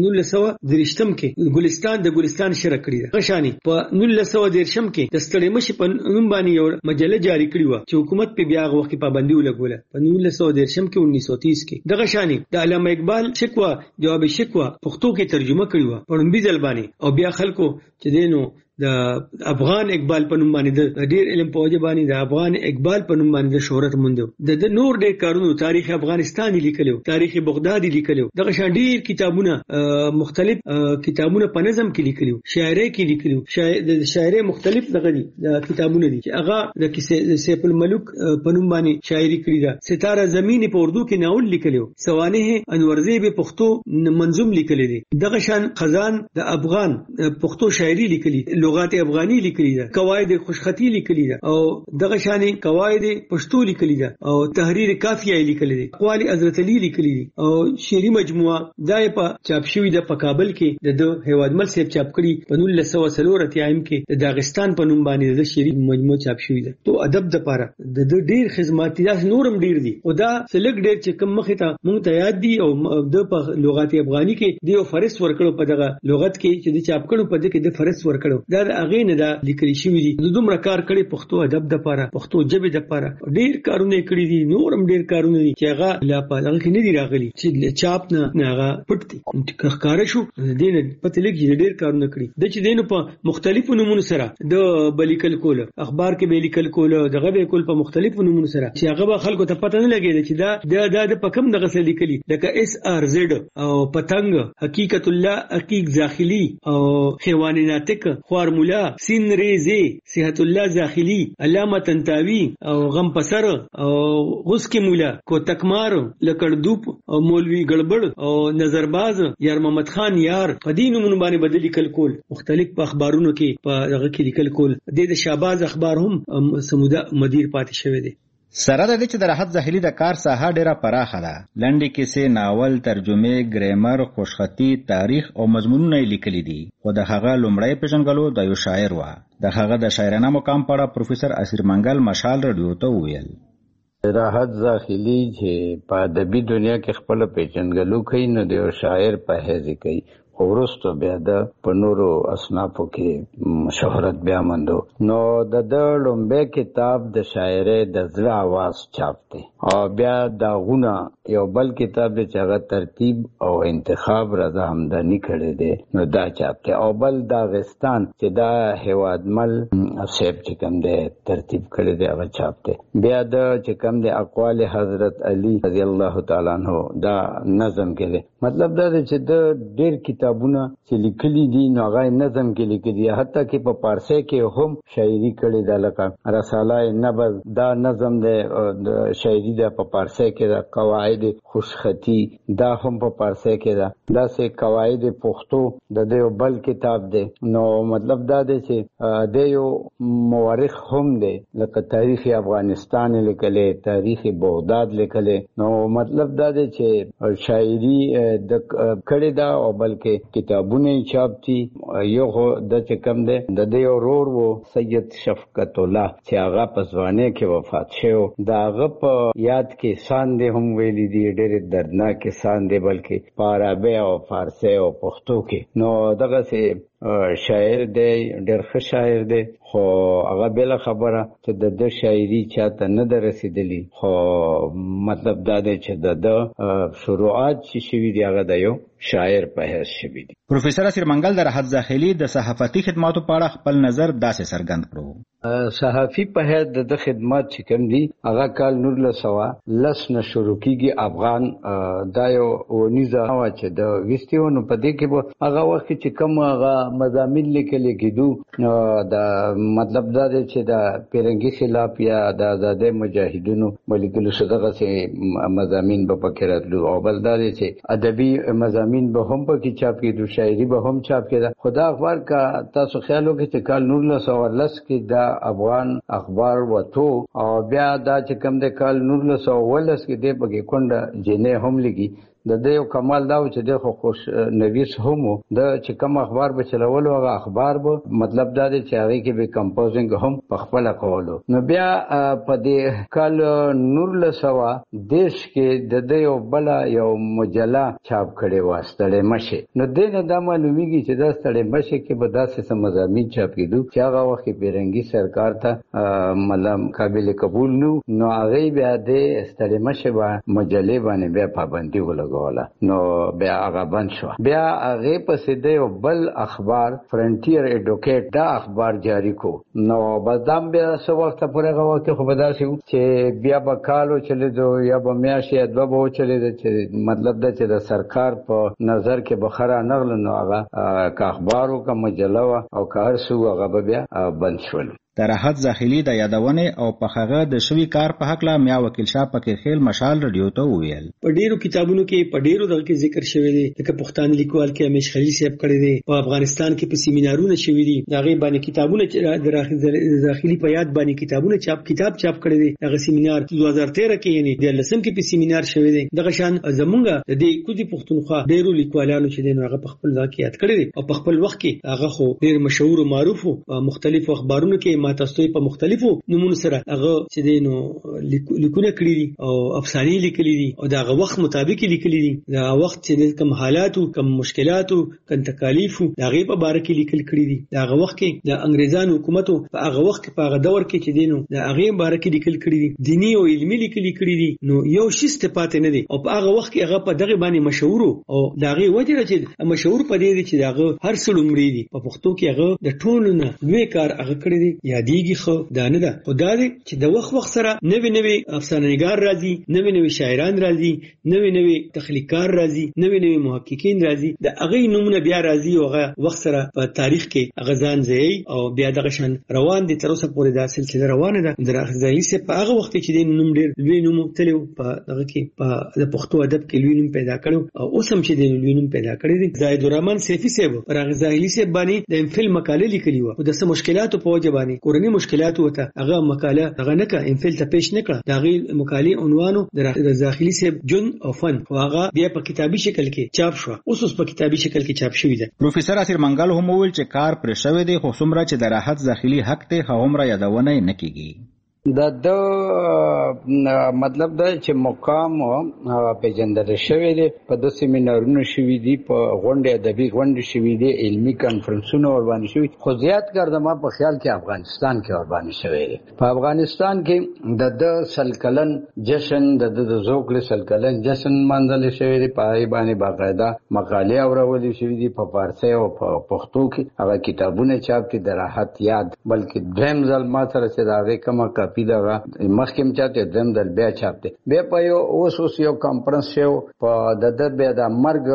1913 کې ګلستان شروع کړی ده. غشاني په 1913 کې د ستړي مشي په نوم باندې یو مجله جاری کړی و چې حکومت په بیا وخت کې پابندي ولګوله په 1913 کې 1930 کې. د غشاني د علامه اقبال شکوه جواب شکوه پښتو کې ترجمه کړی و په نومبي ځل باندې او بیا خلکو چې دینو د افغان اقبال په نوم باندې د ډېر علم په وجه باندې د افغان اقبال په نوم باندې شهرت موندو. د نور ډېر کارونو تاریخ افغانستان لیکلو، تاریخ بغداد لیکلو، دغه شان ډېر کتابونه مختلف کتابونه په نظم کې لیکلو، شاعري کې لیکلو، د شاعري مختلف دغه دي کتابونه دي چې هغه د سیف الملوک په نوم باندې شاعري کړی ده. ستاره زمین په اردو کې ناول لیکلو، سوانح انورزی په پښتو منظوم لیکلي دي. دغه شان خزان د افغان پښتو شاعري لیکلي، لغات افغاني لیکلي ده، قواعد خوشخطي لیکلي ده او دغه شانې قواعد پښتو لیکلي ده او تحریر کافیه لیکلي ده. اقوال حضرت علي لیکلي دي او شعري مجموعه دا په چاپ شوې ده په کابل کې د هیوادمل صاحب چاپ کړي په 1940 کې د داغستان په نوم باندې د شعري مجموعه چاپ شوې ده. تو ادب د پاره د ډېر خدماتي داس نورم ډېر دي او دا سلګ ډېر چې کوم مخه ته مونږ ته یاد دي او د په لغات افغاني کې دیو فرس ورکړو په دغه لغت کې چې د چاپ کړو په دغه کې د فرس ورکړو. دا هغه نه دا لیکل شوی دي. د دومره کار کړي پښتو ادب د لپاره، پښتو ژبې د لپاره ډیر کارونه کړي دي، نورم ډیر کارونه دي چې هغه لا په هغه کې نه دي راغلي چې چاپ نه هغه پټ دي. ښکار شو دین پته لګي ډیر کارونه کړي د چې دینو په مختلفو نمونه سره د بلیکل کول، اخبار کې به لیکل کول، دغه به کول په مختلفو نمونه سره چې هغه به خلکو ته پته نه لګي چې دا د پکم دغه څه لیکلي لکه SRZ او پتنګ، حقیقت الله، حقیق داخلي او حیوان ناطق، فارمولا، سین ریزه، صحت الله داخلي، علامه تنتاوی او غم پسر او غس کی مولا، کو تکمار، لکړدوپ او مولوی ګړبړ او نظرباز، یار محمد خان یار، قدینو مون باندې بدلی کول مختلف په اخبارونو کې په هغه کې لیکل کول. د شاباز اخبار هم سموده مدیر پاتې شوی دی. سره د دې چې د راحت زاهلي د کار ساحه ډیره پراخه ده. لنډې کیسې، ناول، ترجمه، ګرامر، خوشخطي، تاریخ او مضمونونه لیکلي دي. خو د هغه لومړی پیژنګلو د یو شاعر و. د هغه د شاعرانه مقام په اړه پروفیسور اسیر منګل مشال رادیو ته وویل. راحت زاهلي چې په ادبي دنیا کې خپل پیژنګلو کوي نو د یو شاعر په حیث کوي، خو وروسته بیا د په نورو اصنافو کې شهرت بیا مندو. نو د لومبه کتاب د شاعرۍ د زړه आवाज چاپ دی او بیا دا غونه یو بل کتاب چې هغه ترتیب او انتخاب رضا همدانی کړی دی نو دا چاپ دی، او بل دا غستان چې دا هوادمل صاحب چې کوم دی ترتیب کړی دی هغه چاپ دی. بیا د چې کوم دی اقوال حضرت علی رضی الله تعالی عنہ دا نظم کړي، مطلب دا چې د ډیر کتابونه چې لیکلي دي نو هغه نظم کې لیکلي، حتی کې په پارسی کې هم شاعري کړي ده، لکه رساله نبض دا نظم دی د شاعري ده په پارسی کې ده، قواعد خوشخطي دا هم په پارسی کې ده، داسې قواعد پښتو د یو بل کتاب دی. نو مطلب دا دی چې د یو مورخ هم دی، لکه تاریخ افغانستان لیکلې، تاریخ بغداد لیکلې. نو مطلب دا دی چې شاعري د کړي ده او بلکې کتابونه چاپ دي. یو د چې کم دی د دې ورور وو سید شفقت الله چې هغه په ځوانۍ کې وفات شو، دا هغه په یاد کې سان دی هم ویلي دي، ډېر دردناک سان دی بلکې په عربي او فارسی او پښتو کې. نو دغه سه شاعر دی، ډېر ښه شاعر دی، خو هغه بل خبره چې د شاعري چاته نه درسیدلی، خو مطلب دا دی چې د شروعات چې شوي دي هغه د یو شاعر په حیث شوي دي. پروفیسور اسیر منګل د راحت زاهلي د صحافتي خدماتو په اړه خپل نظر داسې څرګند کړو. صحافي په حیث د خدمات چې کوم دي هغه کال 1910 نه شروع کیږي. افغان دا یو ونیزه وا چې د وستیونو په دې کې به هغه وخت چې کوم هغه مضامین لیکل کېدو، دا مطلب دا دی چې د پیرنګي خلاف یا د آزادۍ مجاهدینو ملګرو شدغه سي مضامین به پکې راتلو، او بل دا دی چې ادبي مضامین به هم پکې چاپ کېدو، شاعري به هم چاپ کېده. خدا اخبار کا تاسو خیال وکړئ چې کال 1910 کې دا افغان اخبار وته، او بیا دا چې کوم د کال 1911 کې د پکې کونډه جنې هم لګي. د دې یو کمال دا و چې د خوش نویس هم د چې کوم اخبار به چلول هغه اخبار به مطلب دا دی چې هغه کې به کمپوزینګ هم په خپل کولو. نو بیا په دې کال 1910 کې د دې یو بل یو مجله چاپ کړي واسطه مشه. نو دې نه دا معلومیږي چې دا ستړي مشه کې به داسې سم مضامین چاپ کېدو چې هغه وخت پیرنګي سرکار ته ملام قابل قبول نو هغه بیا د ستړي مشه باندې مجلې باندې بیا پابندي ولګو. نو بیا هغه بند شو. بیا هغه پسې د یو بل اخبار فرنټیر ایډوکیټ دا اخبار جاری کو. نو بازدام بیا څو وخت پورې هغه وخت خو به داسې چې بیا به کالو چلیدو یا به میاشتې یا دوه به چلیدو، چې مطلب دا چې د سرکار په نظر کې بخره نغل نو هغه که اخبارو که مجله او که هر څه هغه بیا بند شول. د راحت زاهلي د یادونې او په هغه د شوي کار په حق لا میا وکیل شاه پکې خیل مشال رادیو ته وویل. په ډیرو کتابونو کې په ډیرو دغه کې ذکر شوی دی، لکه پښتانه لیکوال کې همیش خلیل صاحب کړی دی، په افغانستان کې په سیمینارونو شوی دي، دغه باندې کتابونه د راحت زاهلي په یاد باندې کتابونه چاپ کړی دی. دغه سیمینار 2013 کې یعنی د لسم کې په سیمینار شوی دی. دغه شان زمونږ د کوزي پښتونخوا ډیرو لیکوالانو چې دین هغه په خپل ځای کې یاد کړی دی، او په خپل وخت کې هغه خو ډیر مشهور او معروف مختلف اخبارونو کې ما تاسو په مختلفو نمونه سره هغه چې دینو لیکونه کړی دي او افسانې لیکلي دي او دا هغه وخت مطابق لیکلي دي دا وخت چې کوم حالات او کوم مشکلات او کوم تکالیف دا غي په باره کې لیکل کړی دي دا هغه وخت کې د انګريزانو حکومت په هغه وخت په هغه دور کې چې دینو دا هغه باره کې لیکل کړی دي دینی او علمي لیکل کړی دي نو یو شی ستپات نه دي او په هغه وخت کې هغه په دغه باندې مشهور او دا غي وجه چې مشهور په دې چې داغه هر څه لومړی دي په پښتو کې هغه د ټولو نه لوی کار هغه کړی دی یادېږي خو دا نه ده خدای دې چې د وخت سره نوې افسانه نگار راځي نوې شاعران راځي نوې تخلیقار راځي نوې محققین راځي د هغه نمونه بیا راځي او هغه وخت سره په تاریخ کې هغه ځان ځای او بیا دغه شان روان دي تر اوسه پورې دا سلسله روانه ده د راځي چې په هغه وخت کې د نوم ډېر لوی نوم تلو په هغه کې په د پښتو ادب کې لوی نوم پیدا کړو او اوس هم چې د لوی نوم پیدا کړی دی زاهد الرحمن سیفی صاحب پر هغه ظاهری صاحب باندې د امفل مقاله لیکلی و او د څه مشکلاتو په وجه باندې کورنی مشکلات وته هغه مقاله هغه نه کا امفل ته پیش نه کړ دا غي مقاله عنوانو د ظاهری صاحب جن او فن هغه بیا په کتابي شکل کې چاپ شو اوس په کتابي شکل کې چاپ شوی دی پروفیسور اسیر منګل هم ویل چې کار پر شوی دی خو څومره چې د راحت داخلي حق ته هغومره یادونه نه کیږي د مطلب دا چې مقام پیژندل شوی دی په د سیمینارونو شوی دی په غونډه ادبي غونډه شوی دی علمی کانفرنسونو ور باندې شوی خو زیات کردم په خیال کې افغانستان کې ور باندې شوی دی په افغانستان کې د سلکلن جشن د زوکل سلکلن جشن منځل شوی دی په ای باندې باقاعده مقاله اورول شوی دی په فارسی او په پښتو کې هغه کتابونه چاپ کې د راحت یاد بلکې دریم ځل ما سره چې دا کومه پیدا مخکم چاته دم دل بیا چاپته بیا په اوس یو کانفرنس شو په د بیا د مرګ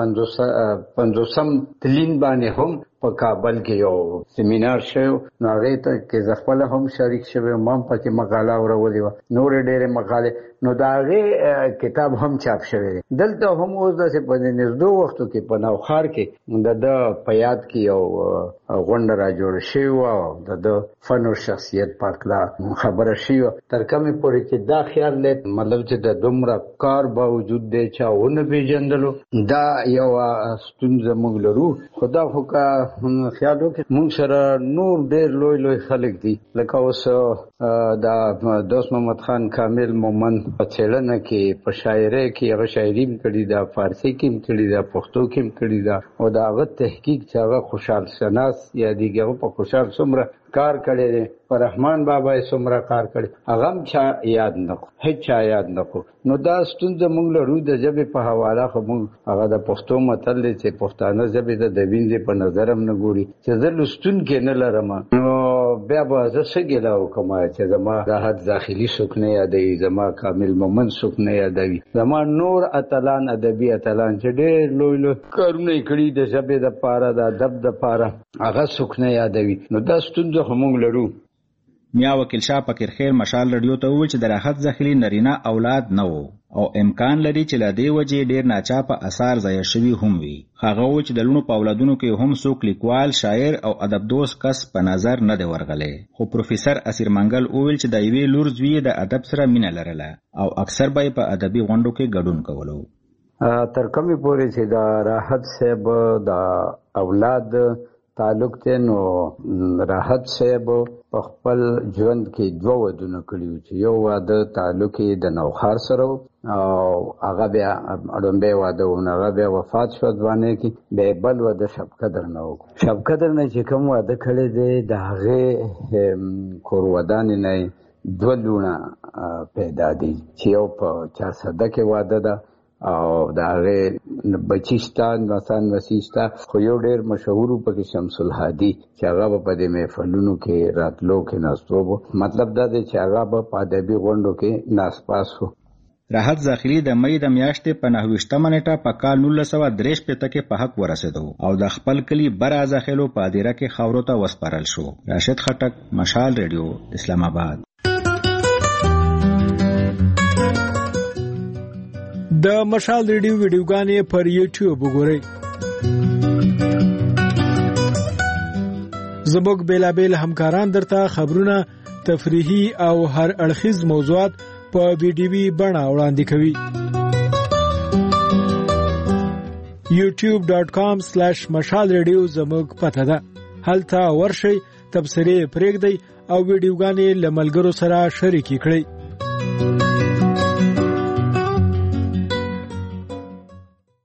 500 تلین باندې هم په کابل کې یو سیمینار شو نو هغه ته کې ځخپل هم شریک شوم ما په مقاله اورولې و نور ډېر مقاله نو داغه کتاب هم چاپ شوی دلته هم اوس د په نږدې وختو کې په نوخار کې د پیاد کې یو غونډه را جوړ شوی او د فن او شخصیت پرتلا خبره شوی تر کومه پورې چې دا خیال لید مطلب چې د دومره کار باوجود دی چې ونه پیژندلو دا یو ستونزه موږ لرو خدا خو کا خیال وکړ موږ سره نور ډېر لوی خلک دي لکه اوس دا دوست محمد خان کامل مومن په څېړنه کې په شاعرۍ کې هغه شاعري کړي دا فارسی کې کړي دا پښتو کې کړي دا او دا هغه تحقیق چې هغه خوشحال شناس یا دیګه په خوشحال څومره کار کړي دي پر رحمان بابا څومره کار کړي هغه هم چا یاد نه هیڅ چا یاد نه نو دا ستونزه موږ لرو د ژبې په حواله خو موږ هغه د پښتو متل چې پښتانه ژبې د دوینځ په نظر هم نه ګوري چې زه لستون کې نه لرم نو بیا به زه څنګه کوم چې زما راحت داخلي سکه نه یادوي زما کامل مومن سکه نه یادوي زما نور اتلان ادبي اتلان چې ډېر لوی کارونه کړي د ژبې د پاره د ادب د پاره هغه سکه نه یادوي نو دا ستونزه موږ لرو میا وکیل شاه فقیر خیر مشال رادیو ته وویل چې د راحت داخلي نارینه اولاد نه وو او امکان لري چې لدی وجه ډیر ناچاپه اثار ضایع شوی هم وي هغه و چې د لونو په اولادونو کې هم څوک لیکوال شاعر او ادب دوست کس په نظر نه دی ورغلی خو پروفیسور اسیر منګل وویل چې د یوې لور زوی د ادب سره مینه لرله او اکثر به په ادبي غونډو کې ګډون کولو تر کومه پورې چې د راحت صاحب د اولاد تعلق ته نو راحت صاحب په خپل ژوند کې دوه ودونه کړیو چې یو واده تعلق د نوخار سره او هغه بیا اډمبه واده او هغه بیا وفات شو ځوانه کې به بل واده شب قدر نه وکړ شب قدر نه چې کوم واده کړی دی د هغه کور ودان نه دوه لونه پیدا دي چې یو په 400 کې واده ده او دا غي بچستان وسان وسیستا خو یو ډېر مشهور پکې شمس الهادي چې هغه په دې محفلونو کې راتلو کې ناستو مطلب دا دی چې هغه په ادبي غونډو کې ناسپاسو راحت داخلي د مې د میاشتې په 9 منټه په کال 1963 کې په حق ورسېدو او د خپل کلی برازه خلو په ادیره کې خاورو ته وسپارل شو راشد خټک مشال ریډیو اسلام آباد د مشال ریډیو ویډیوګانې پر یوټیوب وګورئ زموږ بیلابیل همکاران درته خبرونه تفریحي او هر اړخیز موضوعات په ویډیوي بڼه وړاندې کوي youtube.com/mashalradio زموږ پته ده هلته ورشئ تبصرې پرېږدئ او ویډیوګانې لملګرو سره شریکې کړئ.